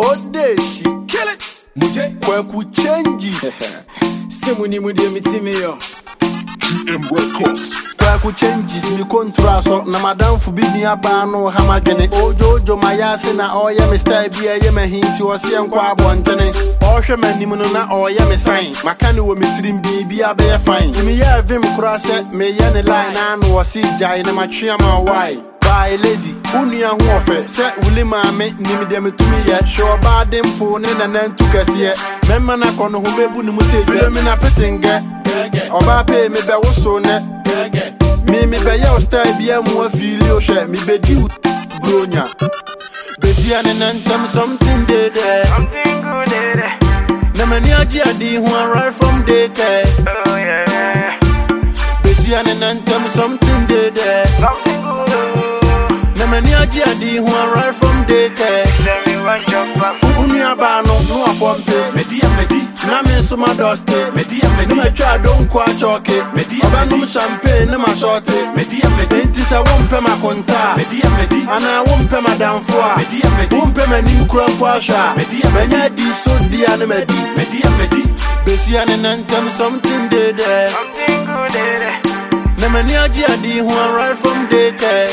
Odeshi, kill it. Muje, kwaku change. Simuni mudi mitimi yo. GM Records. Kwaku changes mi kontra so na madam fu bi ni aba no ha madwene. Ojojo mayase na oye me style bia ye me hinti wo se enko abontene. Ohwe manim no na oye me sign. Maka ne wo metirim bia be ye fine. Mi ye vim kura se me ye ne line na no wo si jai na matwe ama why. Bye lazy, unia hu ofe se wuli maame nim dem tumi ye show bad info ne na nantu kase memma na kono ho bebu ni mu se fe me na petenge oba pe me be wo so ne me be ye style bia mu afili o hwe me be di bronya besia ne nantem something good na mani agi adi hu right from day care oh yeah besia ne nantem something good many a di who are right from daycare. Unia bano, no a pompe. Media, Nami suma dusty. Media, no try don't quite chalk it. Media, no champagne, no my shorty. Media, Tis a won't pay my conta. Media, and I won't pay my down for. Media, won't pay my new crop washer. Media, many di so the anime. Media, Bessian and tell me something dead. Something good. Many a di who are right from daycare.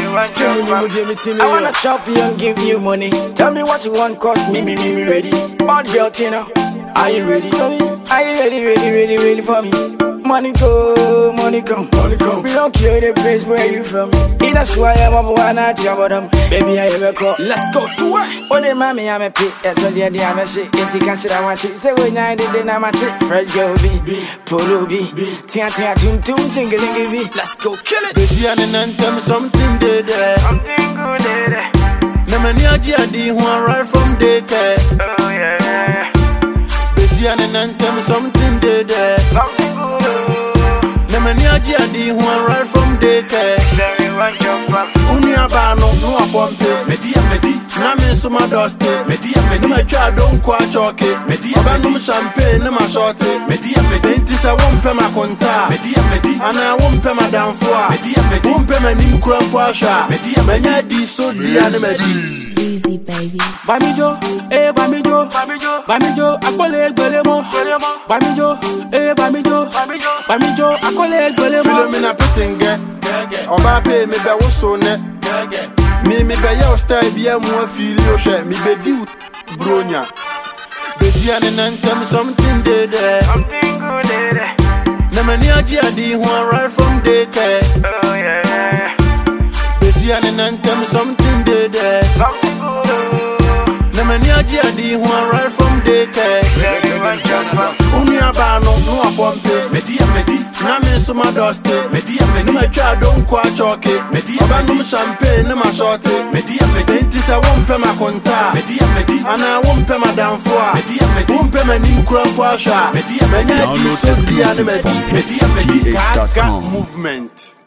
I wanna chop you and give you money. Tell me what you want, cause me ready. Bad girl, Tina, are you ready for me? Are you ready for me? Money go, money come. We don't care the place where you from. That's why I'm up one at your bottom. Baby, I ever call. Let's go to work. Oh, the mommy, I'm a pit. I told you, I'm a shit. It's a catch that I want it. Say when I did, then I'm a chick. Fred girl B, Polo B, Tia, Tum, Tingling B. Let's go kill it. Bessian and tell me something dead. Something good. Na many a di who are right from daycare. Oh, yeah. Bessian and tell me something dead. Something good. Na many a di who are right from daycare. Unia bano, no a pompe. Media, Nami suma dusty. Media, no try don't quite chalk it. Media, no champagne, no my shorty. Media, Tis a won't pay my conta. Media, and I won't pay my down for. Media, won't pay my new crop washer. Media, many di so the anime. Easy baby. Bamijo, Bamijo, akole gbelemo. Bamijo, Bamijo, akole gbelemo. Philomena petenge, oba pe me be wo so ne. Me be ye style bia mu afili o hwe me be di bronya. Besia ne nantem something dead. Something good. Na mani agi adi who are right from daycare. Oh yeah. Besia ne nantem something dead. Something good. Na mani agi adi who are right from daycare. Unia bano, no a pompe. Media, Nami suma dusty. Media, no try don't quite chalk it. Media, no champagne, no my shorty. Media, Tis a won't pay my conta. Media, and I won't pay my down for. Media, won't pay my new crop washer. Media, many di so the anime. Media, Gaga movement.